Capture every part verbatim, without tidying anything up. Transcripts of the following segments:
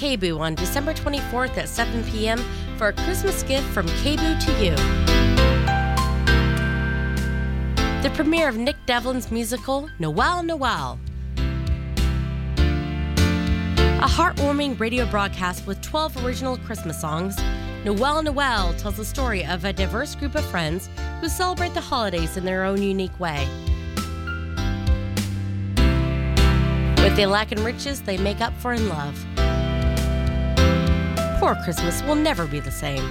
K B O O on December twenty-fourth at seven p.m. for a Christmas gift from K B O O to you. The premiere of Nick Devlin's musical, Noel, Noel. A heartwarming radio broadcast with twelve original Christmas songs, Noel, Noel tells the story of a diverse group of friends who celebrate the holidays in their own unique way. With their lack in riches, they make up for in love. Poor Christmas will never be the same.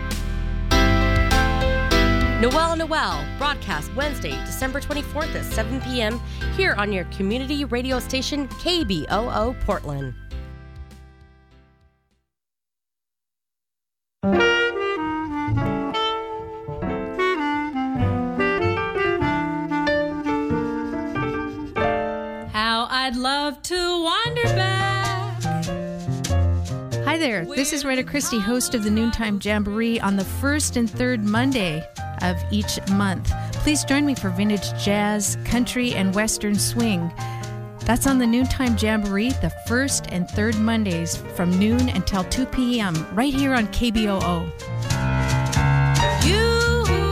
Noel, Noel, broadcast Wednesday, December twenty-fourth at seven p.m. here on your community radio station, K B O O Portland. How I'd love to wander back. Hi there, this is Retta Christie, host of the Noontime Jamboree on the first and third Monday of each month. Please join me for vintage jazz, country, and western swing. That's on the Noontime Jamboree, the first and third Mondays from noon until two p.m. right here on K B O O. You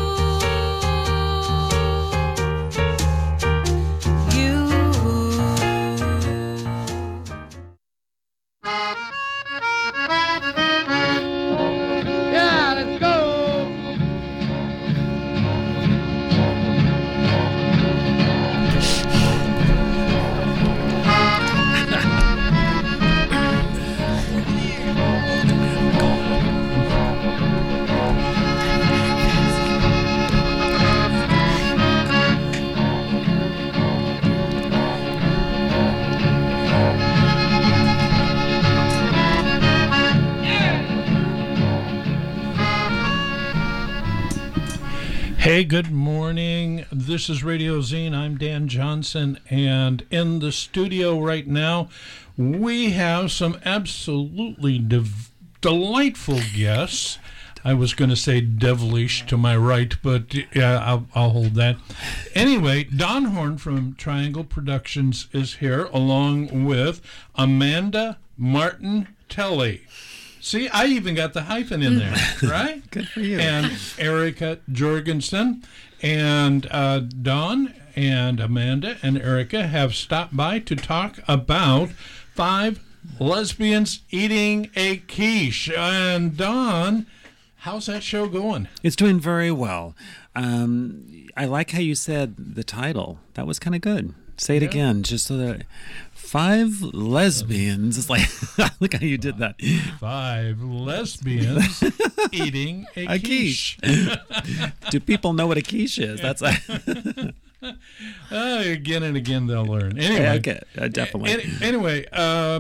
Hey, good morning. This is Radio Zine. I'm Dan Johnson, and in the studio right now, we have some absolutely dev- delightful guests. I was going to say devilish to my right, but yeah, I'll, I'll hold that. Anyway, Don Horn from Triangle Productions is here, along with Amanda Martin Telly. See, I even got the hyphen in there, right? Good for you. And Erica Jorgensen. And uh, Don and Amanda and Erica have stopped by to talk about five lesbians eating a quiche. And Don, how's that show going? It's doing very well. Um, I like how you said the title. That was kind of good. Say it yeah. again, just so that... Five lesbians. It's like, look how you did that. Five lesbians eating a, a quiche. quiche. Do people know what a quiche is? That's a uh, again and again they'll learn. Anyway, yeah, okay, uh, definitely. Any, anyway, uh,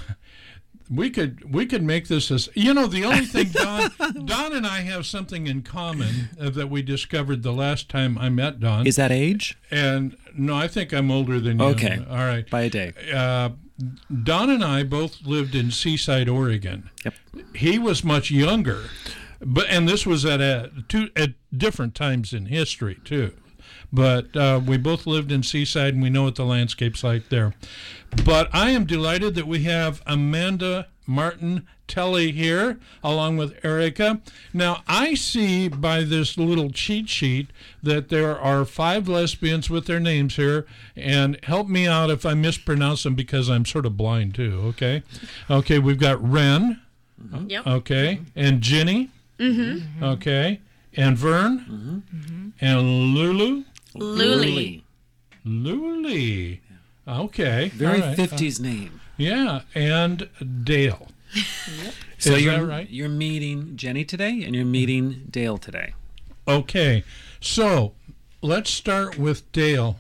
we could we could make this as you know the only thing Don Don and I have something in common uh, that we discovered the last time I met Don. Is that age? And no, I think I'm older than you. Okay, all right, by a day. Uh, Don and I both lived in Seaside, Oregon. Yep. He was much younger, but and this was at a two at different times in history too. But uh, we both lived in Seaside, and we know what the landscape's like there. But I am delighted that we have Amanda Martin Telly here, along with Erica. Now, I see by this little cheat sheet that there are five lesbians with their names here, and help me out if I mispronounce them because I'm sort of blind too, okay? Okay, we've got Ren, Mm-hmm. Yep. okay, and Ginny, mm-hmm. okay, and Vern, Mm-hmm. and Lulu. Luli. Luli. Okay. Very all right. fifties uh, name. Yeah, and Dale. Yep. So Is you're that right? You're meeting Jenny today, and you're meeting Dale today. Okay. So let's start with Dale.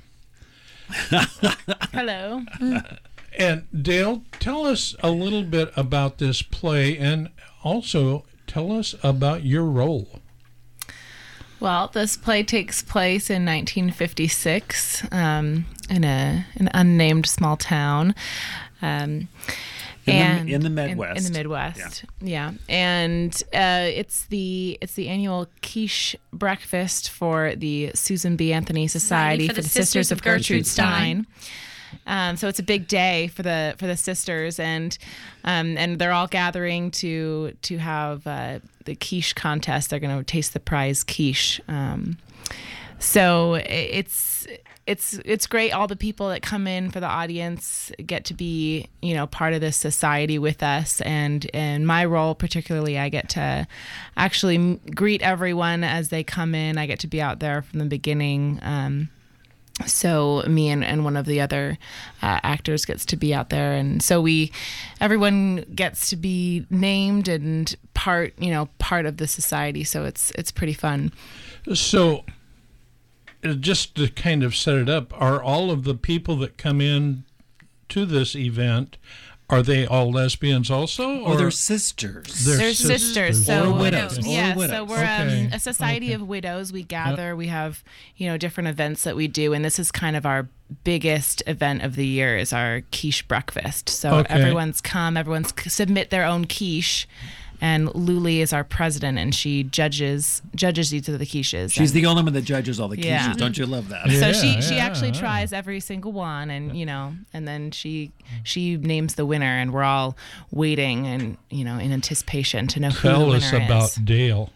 Hello. And Dale, tell us a little bit about this play, and also tell us about your role. Well, this play takes place in nineteen fifty-six um, in a an unnamed small town. Um, in, and the, in the Midwest. In, in the Midwest, yeah. yeah. And uh, it's the it's the annual quiche breakfast for the Susan B. Anthony Society, Society for, for the Sisters, Sisters of Gertrude Stein. Stein. Um, so it's a big day for the for the sisters, and um, and they're all gathering to to have uh, the quiche contest. They're going to taste the prize quiche. Um, so it's it's it's great. All the people that come in for the audience get to be, you know, part of this society with us, and in my role particularly, I get to actually m- greet everyone as they come in. I get to be out there from the beginning. Um, So me and, and one of the other uh, actors gets to be out there, and so we, everyone gets to be named and part, you know, part of the society. So it's it's pretty fun. So, uh, just to kind of set it up, are all of the people that come in to this event, are they all lesbians also? Or, or they're sisters. They're, they're sisters. sisters. So or widows. Yeah, or widows. so we're okay. um, a society okay. of widows. We gather. Yep. We have, you know, different events that we do, and this is kind of our biggest event of the year is our quiche breakfast. So okay. everyone's come. Everyone's submit their own quiche. And Luli is our president, and she judges judges each of the quiches. She's and, the only one that judges all the quiches. Yeah. Don't you love that? Yeah, so she, she yeah, actually yeah. tries every single one, and you know, and then she she names the winner, and we're all waiting and you know in anticipation to know who the Tell winner us about is. Dale.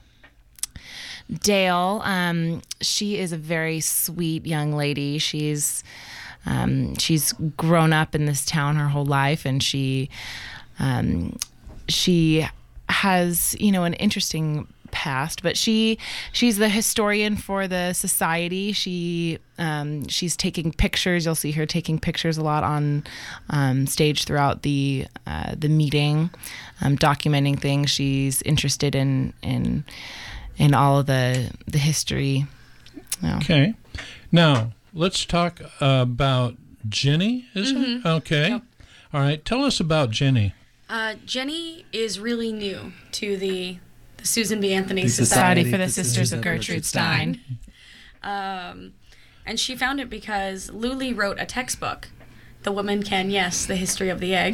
Dale, um, she is a very sweet young lady. She's um, she's grown up in this town her whole life, and she um, she has you know an interesting past, but she she's the historian for the society. She um, she's taking pictures. You'll see her taking pictures a lot on um, stage throughout the uh, the meeting, um, documenting things. She's interested in in in all of the the history. Yeah. Okay, now let's talk about Jenny. Is Mm-hmm. it okay? Yep. All right. Tell us about Jenny. Uh, Jenny is really new to the, the Susan B. Anthony The Society. Society for the The Sisters Sisters of of Gertrude Gertrude Stein. Um, and she found it because Luli wrote a textbook, The Woman Can Yes, The History of the Egg.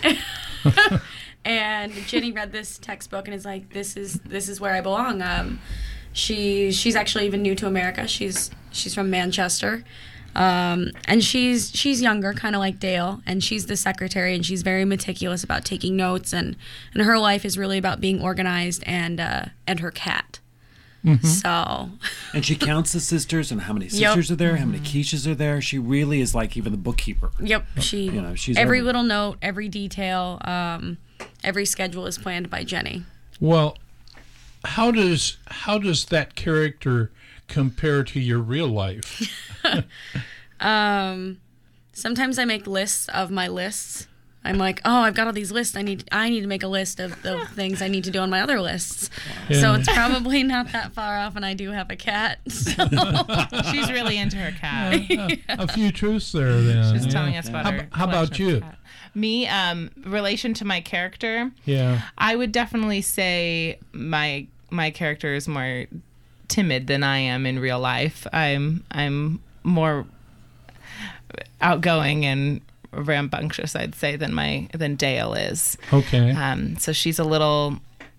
And Jenny read this textbook and is like, this is this is where I belong. Um, she she's actually even new to America. She's she's from Manchester. Um, and she's she's younger, kind of like Dale, and she's the secretary, and she's very meticulous about taking notes, and, and her life is really about being organized and uh, and her cat. Mm-hmm. So, and she counts the sisters and how many Yep. sisters are there, how many quiches are there. She really is like even the bookkeeper. yep, she You know, she's every every- little note, every detail, um, every schedule is planned by Jenny. Well, how does how does that character compare to your real life? Um, sometimes I make lists of my lists. I'm like, oh, I've got all these lists. I need I need to make a list of the things I need to do on my other lists. Yeah. So it's probably not that far off, and I do have a cat. So. She's really into her cat. A few truths there, then. She's yeah. telling us about How, her. how about collection of you? cat. Me, um, relation to my character, Yeah. I would definitely say my my character is more timid than I am in real life. I'm I'm more outgoing and rambunctious, I'd say, than my than Dale is. Okay. Um, so she's a little.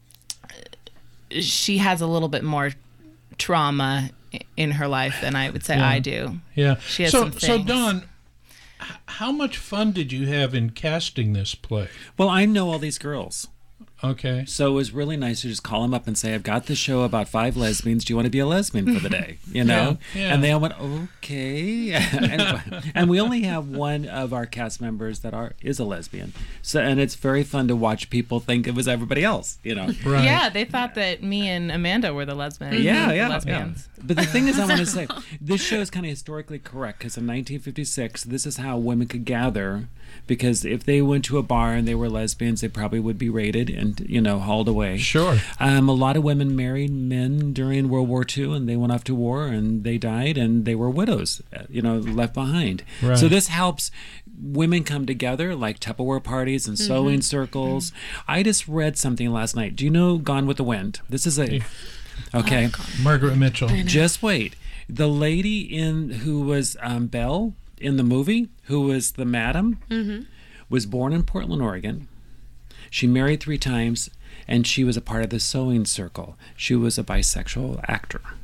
She has a little bit more trauma in her life than I would say Yeah. I do. Yeah. She has so, some so things. Dawn, h- how much fun did you have in casting this play? Well, I know all these girls. Okay. So it was really nice to just call them up and say, I've got this show about five lesbians. Do you want to be a lesbian for the day? You know? Yeah, yeah. And they all went, okay. and, and we only have one of our cast members that are is a lesbian. So and it's very fun to watch people think it was everybody else, you know? Right. Yeah, they thought that me and Amanda were the lesbians. Yeah, the yeah, lesbians. yeah. But the thing is, I want to say, this show is kind of historically correct because in nineteen fifty-six, this is how women could gather. Because if they went to a bar and they were lesbians, they probably would be raided and, you know, hauled away. Sure. Um, a lot of women married men during World War Two, and they went off to war and they died, and they were widows, you know, left behind. Right. So this helps women come together, like Tupperware parties and sewing circles. I just read something last night. Do you know Gone with the Wind? This is a... Okay. Margaret Mitchell. Just wait. The lady in who was um, Belle in the movie, who was the madam, Mm-hmm. was born in Portland, Oregon. She married three times, and she was a part of the sewing circle. She was a bisexual actor.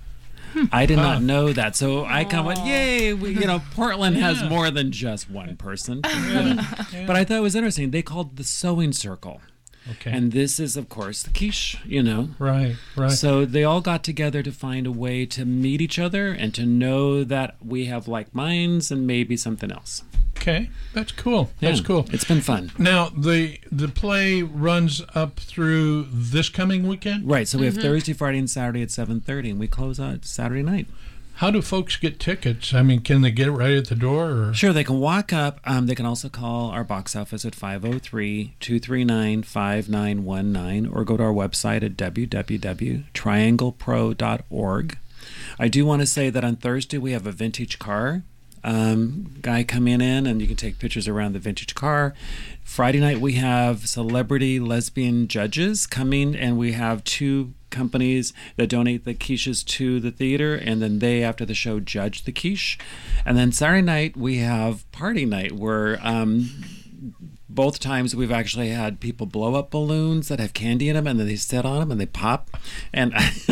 I did not know that. So I kind of went, yay, we, you know, Portland has more than just one person. Yeah. But I thought it was interesting. They called it the Sewing Circle. Okay. And this is, of course, the quiche, you know. Right, right. So they all got together to find a way to meet each other and to know that we have like minds and maybe something else. Okay, that's cool. That's Yeah, cool. It's been fun. Now, the the play runs up through this coming weekend? Right. So we have Thursday, Friday, and Saturday at seven thirty, and we close out Saturday night. How do folks get tickets? I mean, can they get it right at the door? Or? Sure, they can walk up. Um, they can also call our box office at five oh three, two three nine, five nine one nine or go to our website at w w w dot triangle pro dot org. I do want to say that on Thursday we have a vintage car um, guy coming in, and you can take pictures around the vintage car. Friday night we have celebrity lesbian judges coming, and we have two companies that donate the quiches to the theater, and then they, after the show, judge the quiche. And then Saturday night we have party night, where um, both times we've actually had people blow up balloons that have candy in them, and then they sit on them and they pop. And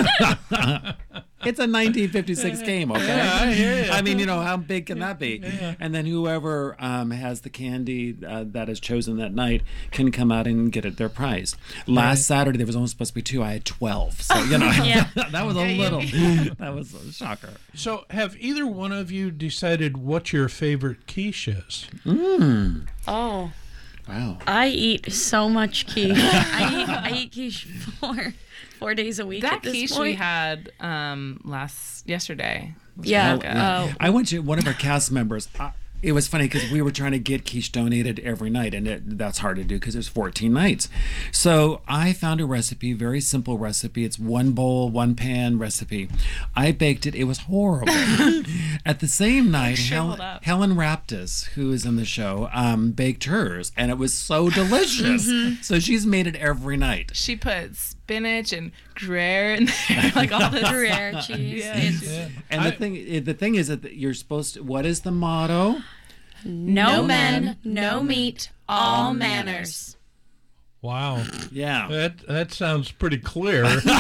it's a nineteen fifty-six game, okay? Yeah, I hear you. I mean, you know, how big can that be? Yeah. And then whoever um, has the candy uh, that is chosen that night can come out and get it their prize. Last Right. Saturday there was only supposed to be two. I had twelve, so you know Yeah. that was a little. That was a shocker. So, have either one of you decided what your favorite quiche is? Mm. Oh, Wow. I eat so much quiche. I eat I eat quiche four four days a week. That at this quiche point. we had um, last yesterday. was Yeah. really good. Oh. I went to one of our cast members. Uh, it was funny because we were trying to get quiche donated every night, and it, that's hard to do because there's fourteen nights. So I found a recipe, very simple recipe. It's one bowl, one pan recipe. I baked it. It was horrible. At the same night, Hel- shriveled up. Helen Raptis, who is in the show, um, baked hers, and it was so delicious. So she's made it every night. She put spinach and Gruyere in there, like all this. Gruyere cheese. Yeah. It's Yeah. And I- the thing, the thing is that you're supposed to. What is the motto? no men, no meat, all manners. Wow. Yeah. That that sounds pretty clear.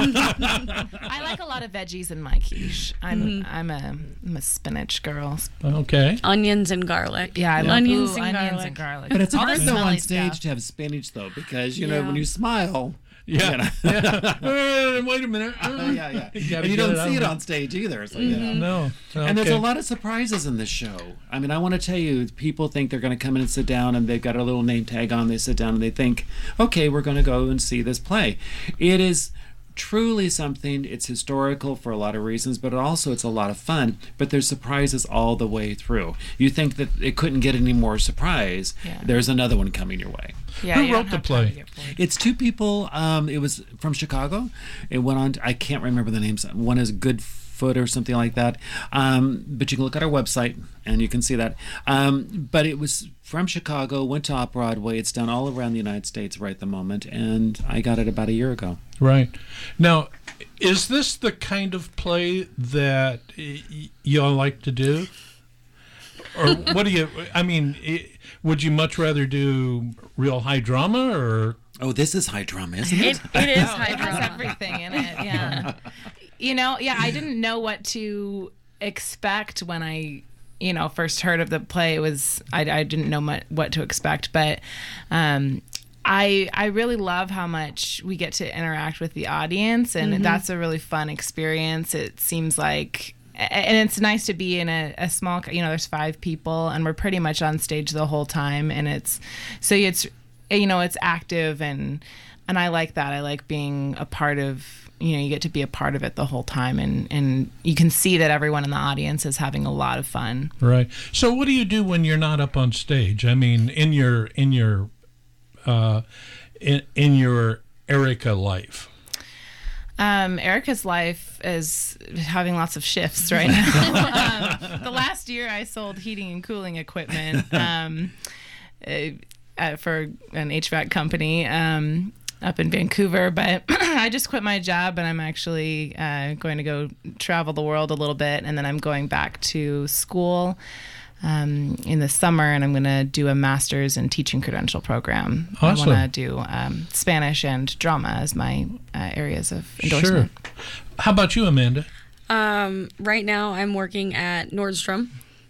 I like a lot of veggies in my quiche. I'm Mm-hmm. I'm a I'm a spinach girl. Okay. Onions and garlic. Yeah, I love onions, ooh, and, onions garlic. and garlic. But it's All hard the though on smelly stage stuff. to have spinach though, because you know Yeah. when you smile. Yeah. You know. yeah. Uh, wait a minute. yeah, yeah. You gotta And you get don't it out see it of on stage either. So, you know. No. And there's Okay. a lot of surprises in this show. I mean, I want to tell you, people think they're going to come in and sit down, and they've got a little name tag on. They sit down and they think, okay, we're going to go and see this play. It is truly something. It's historical for a lot of reasons, but also it's a lot of fun. But there's surprises all the way through. You think that it couldn't get any more surprise. Yeah. There's another one coming your way. Yeah, Who you don't wrote the have time to play? get bored. It's two people. Um, it was from Chicago. It went on. To, I can't remember the names. One is Goodfoot or something like that. Um, but you can look at our website and you can see that. Um, but it was from Chicago. Went to Off Broadway. It's done all around the United States right at the moment. And I got it about a year ago. Right. Now, is this the kind of play that y- y- y'all like to do? Or what do you, I mean, i would you much rather do real high drama or? Oh, this is high drama, isn't It, it? it is Oh, high it has drama. everything in it. Yeah. You know, yeah, I didn't know what to expect when I, you know, first heard of the play. It was I, I didn't know much, what to expect, but um, I I really love how much we get to interact with the audience, and that's a really fun experience. It seems like. And it's nice to be in a, a small, you know, there's five people and we're pretty much on stage the whole time. And it's, so it's, you know, it's active and, and I like that. I like being a part of, you know, you get to be a part of it the whole time. And, and you can see that everyone in the audience is having a lot of fun. Right. So what do you do when you're not up on stage? I mean, in your, in your, uh, in, in your Erica life? Um, Erica's life is having lots of shifts right now. um, the last year I sold heating and cooling equipment um, uh, uh, for an H V A C company um, up in Vancouver, but I just quit my job and I'm actually uh, going to go travel the world a little bit, and then I'm going back to school um, in the summer, and I'm going to do a master's in teaching credential program. Awesome. I want to do um, Spanish and drama as my uh, areas of endorsement. Sure. How about you, Amanda? Um, right now, I'm working at Nordstrom,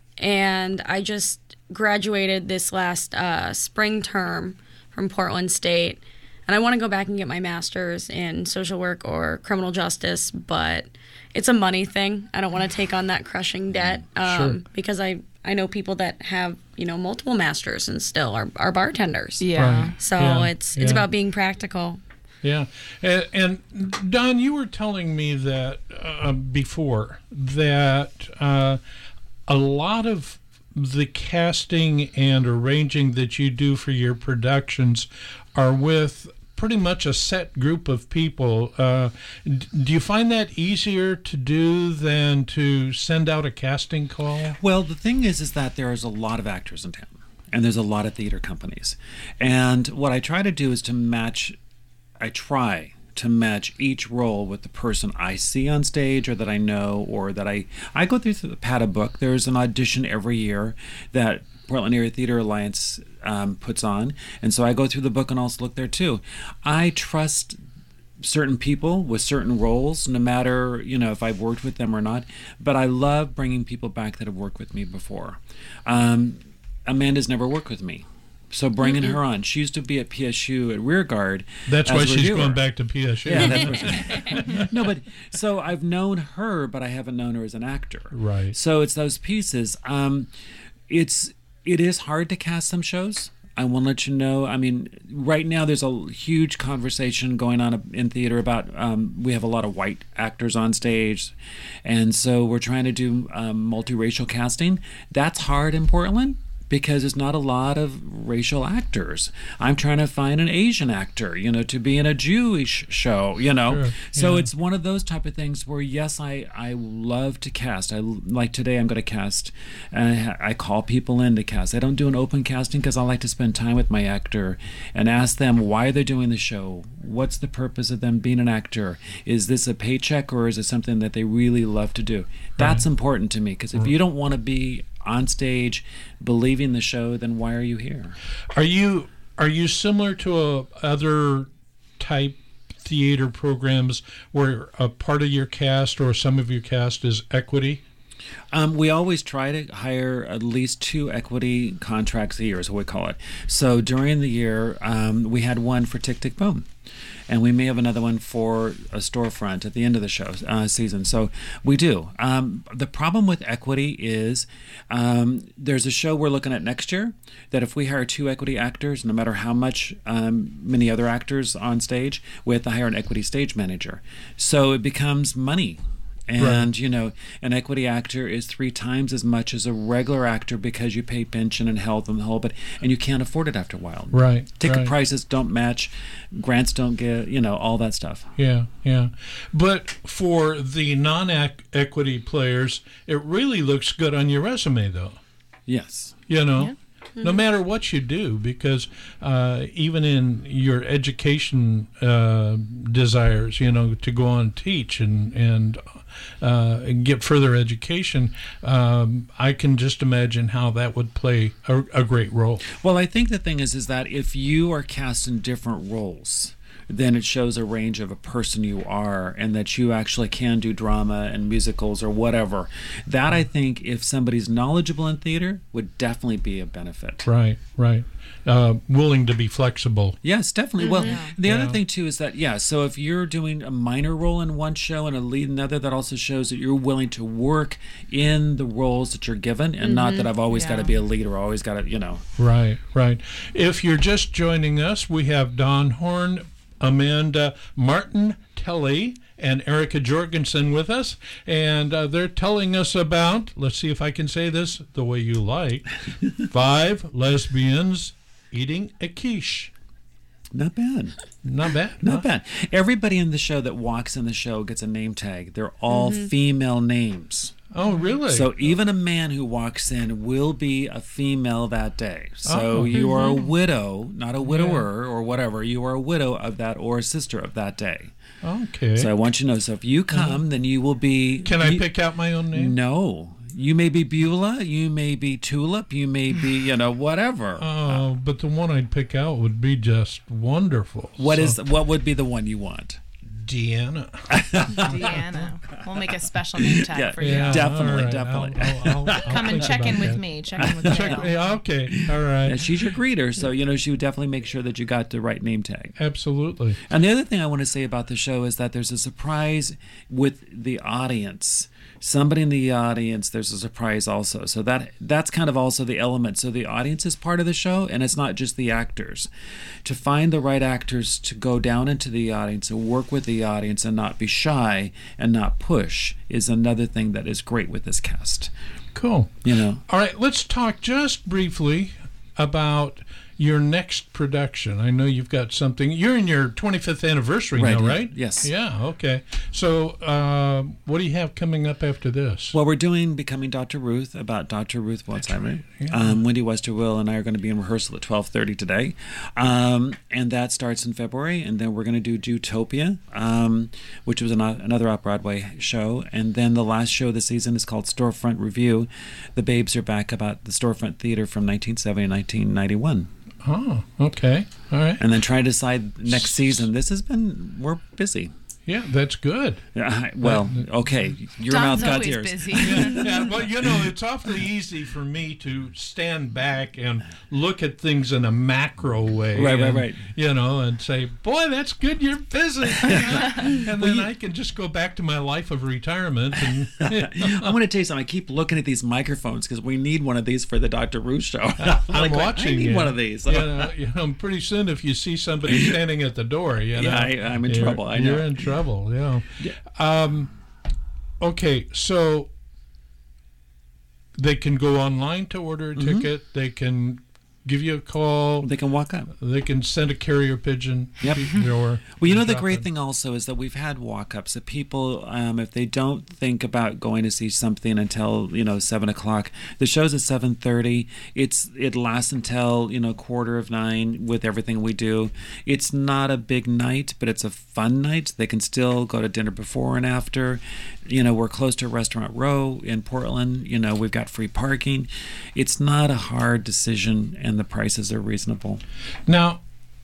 and I just graduated this last uh, spring term from Portland State, and I want to go back and get my master's in social work or criminal justice, but it's a money thing. I don't want to take on that crushing debt um, Sure. because I, I know people that have, you know, multiple masters and still are, are bartenders. Yeah. Right. So Yeah, it's it's yeah. about being practical. Yeah, and, and Don, you were telling me that uh, before that uh, a lot of the casting and arranging that you do for your productions are with pretty much a set group of people. Uh, d- do you find that easier to do than to send out a casting call? Well, the thing is, is that there is a lot of actors in town, and there's a lot of theater companies. And what I try to do is to match, I try to match each role with the person I see on stage or that I know, or that I, I go through the PATA book. There's an audition every year that Portland Area Theater Alliance um, puts on. And so I go through the book and also look there too. I trust certain people with certain roles, no matter, you know, if I've worked with them or not. But I love bringing people back that have worked with me before. Um, Amanda's never worked with me. So bringing mm-hmm. her on. She used to be at P S U at Rearguard. That's why she's reviewer. going back to P S U. Yeah, that's what she No, but so I've known her, but I haven't known her as an actor. Right. So it's those pieces. Um, it's it is hard to cast some shows. I want to let you know. I mean, right now there's a huge conversation going on in theater about um, we have a lot of white actors on stage, and so we're trying to do um, multiracial casting. That's hard in Portland, because there's not a lot of racial actors. I'm trying to find an Asian actor, you know, to be in a Jewish show, you know. Sure, so yeah. it's one of those type of things where, yes, I, I love to cast. I like today I'm going to cast, and I, I call people in to cast. I don't do an open casting because I like to spend time with my actor and ask them why they're doing the show. What's the purpose of them being an actor? Is this a paycheck, or is it something that they really love to do? That's Right. important to me, because if you don't want to be on stage believing the show, then why are you here? Are you are you similar to a, other type theater programs where a part of your cast or some of your cast is equity? Um, we always try to hire at least two equity contracts a year, is what we call it. So during the year, um, we had one for Tick Tick Boom, and we may have another one for a storefront at the end of the show uh, season. So we do. Um, the problem with equity is um, there's a show we're looking at next year that if we hire two equity actors, no matter how much um, many other actors on stage, we have to hire an equity stage manager. So it becomes money. And, Right. you know, an equity actor is three times as much as a regular actor because you pay pension and health and the whole, but and you can't afford it after a while. Right. Ticket right. prices don't match, grants don't get, you know, all that stuff. Yeah, yeah. But for the non-equity players, it really looks good on your resume, though. Yes. You know, Yeah. no matter what you do, because uh, even in your education uh, desires, you know, to go on and teach and and uh, get further education, um, I can just imagine how that would play a, a great role. Well, I think the thing is, is that if you are cast in different roles, then it shows a range of a person you are, and that you actually can do drama and musicals or whatever. That, I think, if somebody's knowledgeable in theater, would definitely be a benefit. Right, right. Uh, willing to be flexible. Yes, definitely. Well, the Yeah. other thing too is that, yeah, so if you're doing a minor role in one show and a lead in another, that also shows that you're willing to work in the roles that you're given, and not that I've always got to Yeah. be a lead or always got to, you know. Right, right. If you're just joining us, we have Don Horn, Amanda Martin Telly, and Erica Jorgensen with us, and uh, they're telling us about, let's see if I can say this the way you like, five lesbians eating a quiche. Not bad. Not bad. Not huh? bad. Everybody in the show that walks in the show gets a name tag. They're all female names. Oh, really? So even a man who walks in will be a female that day. So Oh. you are a widow, not a widower or whatever. You are a widow of that or a sister of that day. Okay. So I want you to know. So if you come, then you will be. Can I you- pick out my own name? No. You may be Beulah. You may be Tulip. You may be, you know, whatever. Oh, but the one I'd pick out would be just wonderful. What So, is? What would be the one you want? Deanna. Deanna. We'll make a special name tag Yeah, for you. yeah. Definitely, all right. definitely. I'll, I'll, I'll, Come I'll and think check in about with that. me. Check in with Check, Gail. yeah, okay, all right. Yeah, she's your greeter, so you know she would definitely make sure that you got the right name tag. Absolutely. And the other thing I want to say about the show is that there's a surprise with the audience. Somebody in the audience, there's a surprise also. So that that's kind of also the element. So the audience is part of the show, and it's not just the actors. To find the right actors to go down into the audience and work with the audience and not be shy and not push is another thing that is great with this cast. Cool. You know. All right, let's talk just briefly about your next production. I know you've got something. You're in your twenty-fifth anniversary Right, now, yeah. right? Yes. Yeah, okay. So uh, what do you have coming up after this? Well, we're doing Becoming Doctor Ruth, about Doctor Ruth Waldheimer. Yeah. Um, Wendy Westerwill and I are going to be in rehearsal at twelve thirty today. Um, and that starts in February. And then we're going to do Jutopia, um, which was an, another off-Broadway show. And then the last show of the season is called Storefront Review. The Babes are back about the Storefront Theater from nineteen seventy to nineteen ninety-one. Oh, okay. All right. And then trying to decide next season. This has been, we're busy. Yeah, that's good. Yeah, well, okay. Your Don's mouth, God's always ears. busy. Yeah, but you know, it's awfully easy for me to stand back and look at things in a macro way. Right, right, and, right. You know, and say, boy, that's good, you're busy. And then I can just go back to my life of retirement. And I'm going to tell you something. I keep looking at these microphones because we need one of these for the Doctor Ruth show. I'm, I'm like, watching I need you. one of these. You know, you know, pretty soon if you see somebody standing at the door, you know, Yeah, I- I'm in you're- trouble, I know. You're in trouble, yeah. Um, okay, so they can go online to order a Mm-hmm. ticket. They can give you a call. They can walk up. They can send a carrier pigeon. Yep. to your Well, you know, the drop great in. thing also is that we've had walk-ups that people, um, if they don't think about going to see something until, you know, seven o'clock, the show's at seven thirty. It's It lasts until, you know, quarter of nine with everything we do. It's not a big night, but it's a fun night. They can still go to dinner before and after. You know, we're close to Restaurant Row in Portland. You know, we've got free parking. It's not a hard decision, and the prices are reasonable. Now,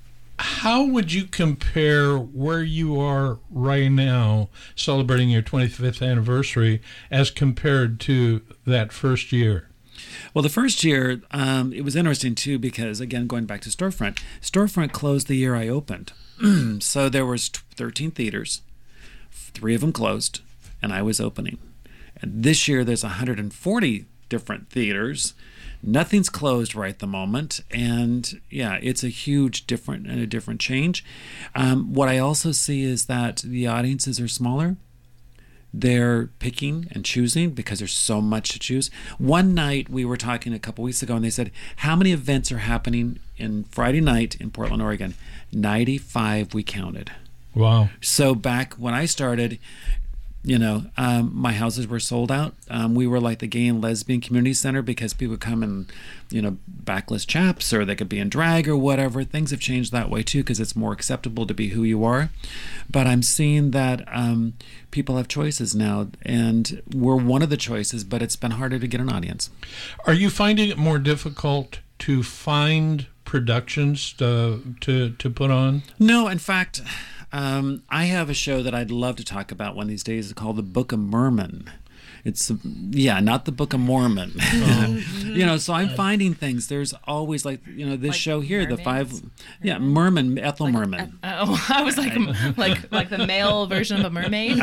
how would you compare where you are right now, celebrating your twenty-fifth anniversary, as compared to that first year? Well, the first year, um, it was interesting, too, because, again, going back to Storefront, Storefront closed the year I opened. So there was thirteen theaters, three of them closed, and I was opening. And this year, there's one hundred forty different theaters. Nothing's closed right at the moment, and yeah, it's a huge different and a different change. Um, what I also see is that the audiences are smaller. They're picking and choosing because there's so much to choose. One night we were talking a couple weeks ago, and they said, how many events are happening in Friday night in Portland, Oregon? ninety-five we counted. Wow. So back when I started, you know, um, my houses were sold out. Um, we were like the gay and lesbian community center because people would come in, you know, backless chaps, or they could be in drag or whatever. Things have changed that way too because it's more acceptable to be who you are. But I'm seeing that um, people have choices now, and we're one of the choices, but it's been harder to get an audience. Are you finding it more difficult to find productions to to, to put on? No, in fact, um, I have a show that I'd love to talk about one of these days. It's called The Book of Mormon. It's, yeah, not the Book of Mormon. You know, so I'm finding things. There's always, like, you know, this Like show here, the mermaids? five, yeah, Merman, Ethel Merman. Oh, I was like, like, like the male version of a mermaid.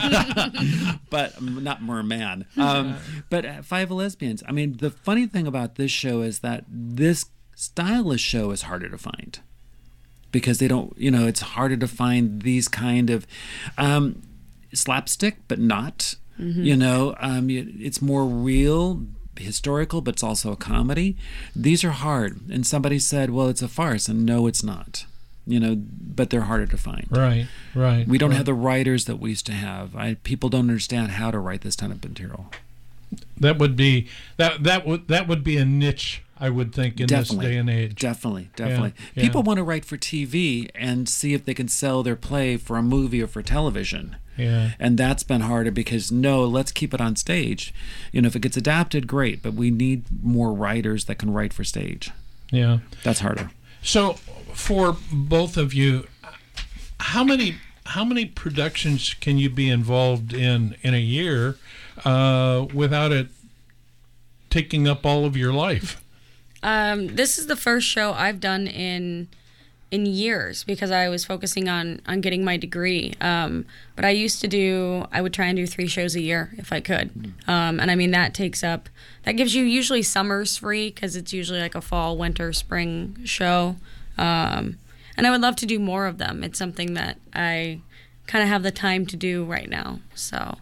But um, not merman. Um, but uh, Five Lesbians. I mean, the funny thing about this show is that this stylish show is harder to find because they don't, you know, it's harder to find these kind of um, slapstick, but not. Mm-hmm. You know, um, it's more real, historical, but it's also a comedy. These are hard. And somebody said, well, it's a farce. And no, it's not. You know, but they're harder to find. Right, right. We don't right. have the writers that we used to have. I, people don't understand how to write this kind of material. That would be that that would that would be a niche, I would think, in Definitely. this day and age. Definitely, definitely. Yeah, People yeah. want to write for T V and see if they can sell their play for a movie or for television. Yeah. And that's been harder because, no, let's keep it on stage. You know, if it gets adapted, great, but we need more writers that can write for stage. Yeah. That's harder. So, for both of you, how many how many productions can you be involved in in a year uh, without it taking up all of your life? Um, this is the first show I've done in in years because I was focusing on on getting my degree. Um, but I used to do, I would try and do three shows a year if I could. Um, and I mean, that takes up, that gives you usually summers free because it's usually like a fall, winter, spring show. Um, and I would love to do more of them. It's something that I kind of have the time to do right now. So.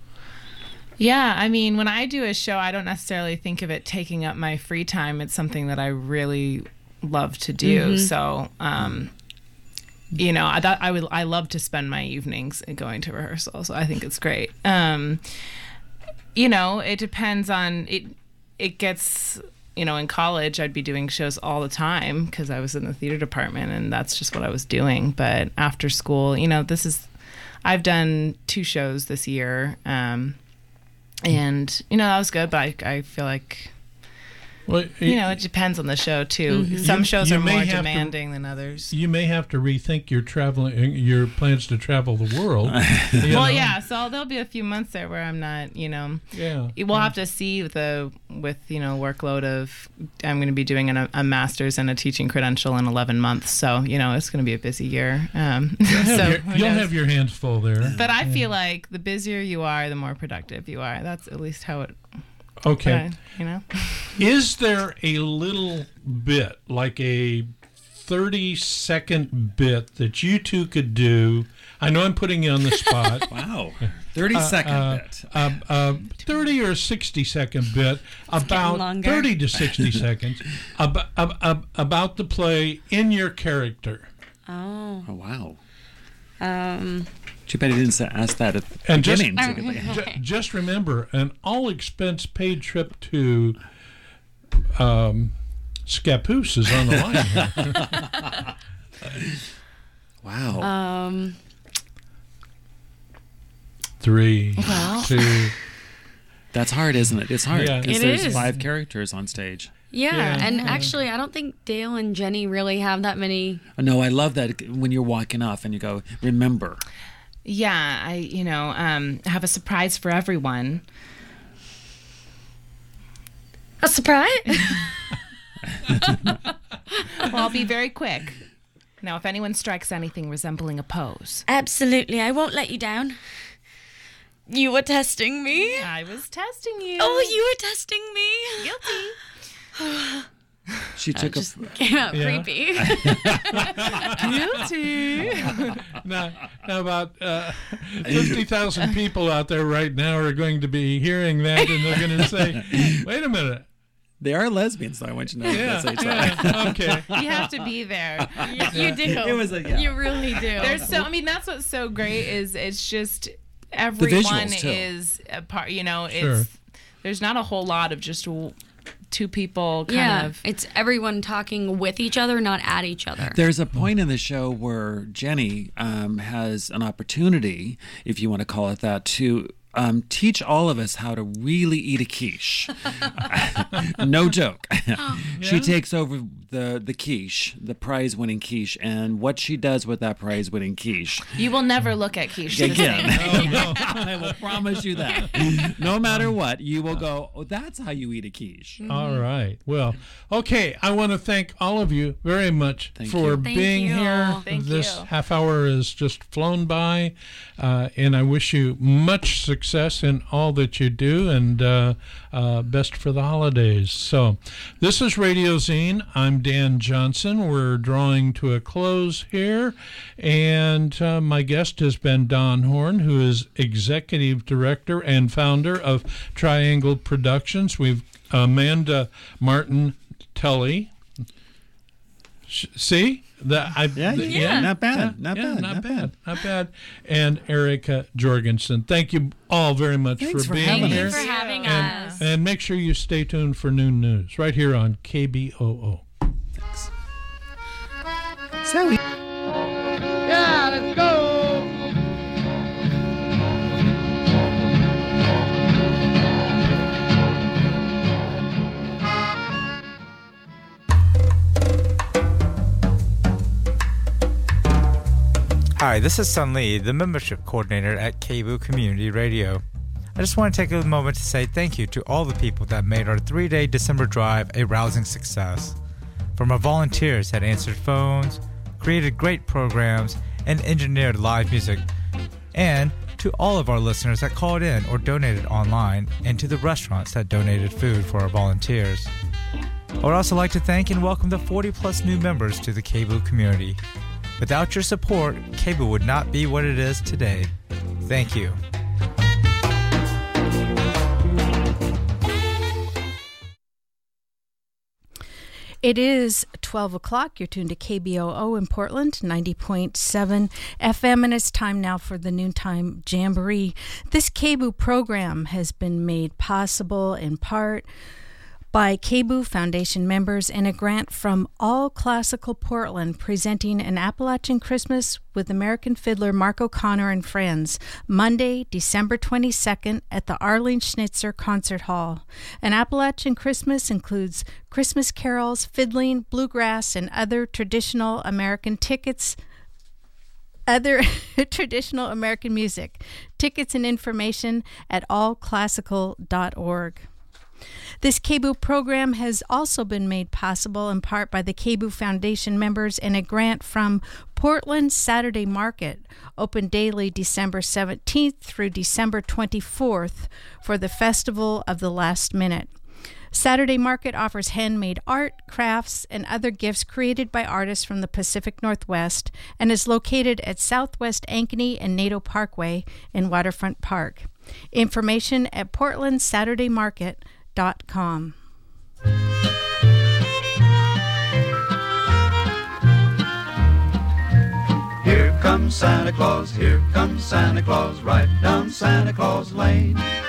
Yeah, I mean, when I do a show, I don't necessarily think of it taking up my free time. It's something that I really love to do. Mm-hmm. So, um, you know, I thought I would. I love to spend my evenings going to rehearsal. So I think it's great. Um, you know, it depends on it. It gets. You know, in college, I'd be doing shows all the time because I was in the theater department, and that's just what I was doing. But after school, you know, this is. I've done two shows this year. Um, And, you know, that was good, but I, I feel like, well, it, you know, it depends on the show, too. Mm-hmm. Some you, shows you are more to, demanding than others. You may have to rethink your traveling, your plans to travel the world. Well, know? yeah, so there'll be a few months there where I'm not, you know. Yeah. We'll yeah. have to see with the, with, you know, workload of, I'm going to be doing an, a master's and a teaching credential in eleven months. So, you know, it's going to be a busy year. Um, you'll have, so, your, you'll have your hands full there. But I yeah. feel like the busier you are, the more productive you are. That's at least how it Okay. I, you know? Is there a little bit, like a thirty second bit that you two could do? I know I'm putting you on the spot. Wow. thirty second uh, uh, bit. Uh, uh, thirty or sixty second bit about thirty to sixty seconds about, about, about the play in your character. Oh. Oh, wow. Um... Too bad he didn't ask that at the and beginning. Just, ju- just remember, an all-expense paid trip to um, Scappoose is on the line here. Wow. Um, Three, well. two. That's hard, isn't it? It's hard Yeah. because It there's is. five characters on stage. yeah, Yeah. and Yeah. actually, I don't think Dale and Jenny really have that many. No, I love that when you're walking off and you go, remember. Yeah, I, you know, um, have a surprise for everyone. A surprise? Well, I'll be very quick. Now, if anyone strikes anything resembling a pose. Absolutely, I won't let you down. You were testing me. I was testing you. Oh, you were testing me. Guilty. She took just a. came out Yeah. creepy. Guilty. Now, now about uh, fifty thousand people out there right now are going to be hearing that, and they're going to say, wait a minute. They are lesbians, though. I want you to know. Yeah, That's yeah, okay. You have to be there. you, you do. It was a, yeah. You really do. There's so, I mean, that's what's so great is it's just everyone visuals, too. is a part, you know, Sure. it's, there's not a whole lot of just w- two people kind yeah, of. it's everyone talking with each other, not at each other. There's a point in the show where Jenny um, has an opportunity, if you want to call it that, to um, teach all of us how to really eat a quiche. No joke. She takes over the, the quiche, the prize-winning quiche, and what she does with that prize-winning quiche. You will never look at quiche the Again, same. no, no, I will promise you that. No matter what, you will go, oh, that's how you eat a quiche. All right. Well, okay. I want to thank all of you very much Thank for you. Thank being you. here. Thank this you. half hour has just flown by, uh, and I wish you much success in all that you do, and uh, uh, best for the holidays. So, this is Radio Zine. I'm Dan Johnson. We're drawing to a close here, and uh, my guest has been Don Horn, who is executive director and founder of Triangle Productions. We've Amanda Martin Tully. Sh- See? The, I, Yeah, the- yeah, not bad, not yeah, bad, not, not bad, bad. not bad. And Erica Jorgensen. Thank you all very much Thanks for for being having Thank here. you for having and, us. and make sure you stay tuned for noon news right here on K B O O. Thanks. Sally. Yeah, let's go. Hi, Hi, this is Sun Lee, the membership coordinator at K B O O Community Radio. I just want to take a moment to say thank you to all the people that made our three-day December drive a rousing success. From our volunteers that answered phones, created great programs, and engineered live music, and to all of our listeners that called in or donated online, and to the restaurants that donated food for our volunteers. I would also like to thank and welcome the forty plus new members to the K B O O community. Without your support, K B O O would not be what it is today. Thank you. It is twelve o'clock. You're tuned to K B O O in Portland, ninety point seven F M, and it's time now for the Noontime Jamboree. This K B O O program has been made possible in part by K B O O Foundation members and a grant from All Classical Portland, presenting an Appalachian Christmas with American fiddler Mark O'Connor and friends, Monday, December twenty-second at the Arlene Schnitzer Concert Hall. An Appalachian Christmas includes Christmas carols, fiddling, bluegrass, and other traditional American tickets, other traditional American music. Tickets and information at all classical dot org. This K B O O program has also been made possible in part by the K B O O Foundation members and a grant from Portland Saturday Market, open daily December seventeenth through December twenty-fourth for the Festival of the Last Minute. Saturday Market offers handmade art, crafts, and other gifts created by artists from the Pacific Northwest and is located at Southwest Ankeny and Nadeau Parkway in Waterfront Park. Information at portland saturday market dot com. Here comes Santa Claus, here comes Santa Claus, right down Santa Claus Lane.